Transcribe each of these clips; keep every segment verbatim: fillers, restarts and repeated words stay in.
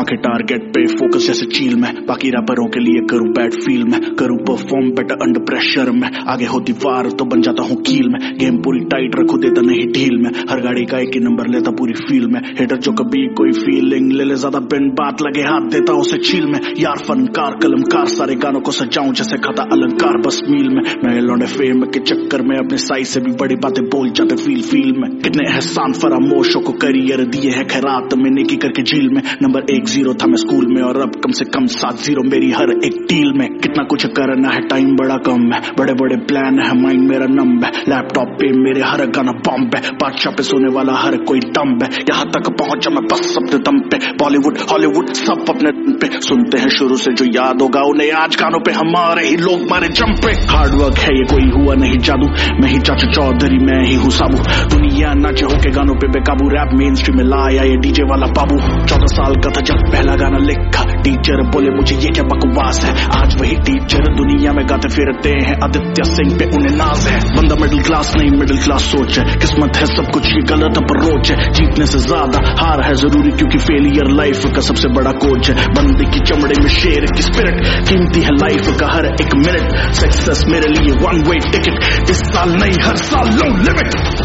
आंखें टारगेट पे फोकस जैसे चील में, बाकी रैपरों के लिए करूं बैड फील में, करूं परफॉर्म बेटर अंडर प्रेशर में, आगे होती वार तो बन जाता हूं कील में, गेम पूरी टाइट रखू देता नहीं ढील में, हर गाड़ी का एक ही नंबर लेता पूरी फील में, हेटर जो कभी कोई फीलिंग ले ले ज्यादा बिन बात लगे हाथ देता उसे चील में, यार फनकार कलमकार सारे गानों को सजाऊं जैसे खाता अलंकार बस मील में, नए लौंडे फेम के चक्कर में अपने साइज से भी बड़ी बातें बोल जाते फील फील में, कितने एहसान फरामोशों को करियर दिए है खैरात में नेकी करके झील में, नंबर एक जीरो था मैं स्कूल में और अब कम से कम सात जीरो मेरी हर एक डील में, कितना कुछ करना है टाइम बड़ा कम है, बड़े बड़े प्लान है माइंड मेरा नंब है, लैपटॉप पे मेरे हर गाना बॉम्ब है, बादशाह पे सोने वाला हर कोई डम्ब है, यहाँ तक पहुंचा मैं बस अपने दम पे, बॉलीवुड हॉलीवुड सब अपने दम पे, सुनते हैं शुरू से जो याद होगा उन्हें आज गानों पे हमारे ही लोग मारे जम पे, हार्ड वर्क है ये कोई हुआ नहीं जादू, मैं ही चाचा चौधरी मैं ही हूँ साबू, दुनिया नाचे होके गानों पे बेकाबू, रैप मेन स्ट्रीम में लाया ये डीजे वाला बाबू, चौदह साल का था जब पहला गाना लिखा, टीचर बोले मुझे ये क्या बकवास है, आज वही टीचर दुनिया में गाते फिरते हैं, आदित्य सिंह पे उन्हें नाज है, बंदा मिडिल क्लास नहीं मिडिल क्लास सोच है, किस्मत है सब कुछ ये गलत अप्रोच है, जीतने से ज्यादा हार है जरूरी क्योंकि फेलियर लाइफ का सबसे बड़ा कोच है, बंदे की चमड़े में शेर की स्पिरिट, कीमती है लाइफ का हर एक मिनट, सक्सेस मेरे लिए वन वे टिकट, इस साल नहीं हर साल नो लिमिट।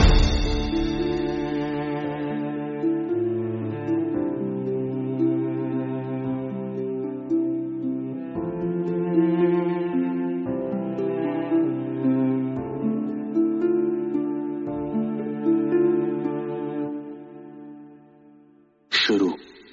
शुरू।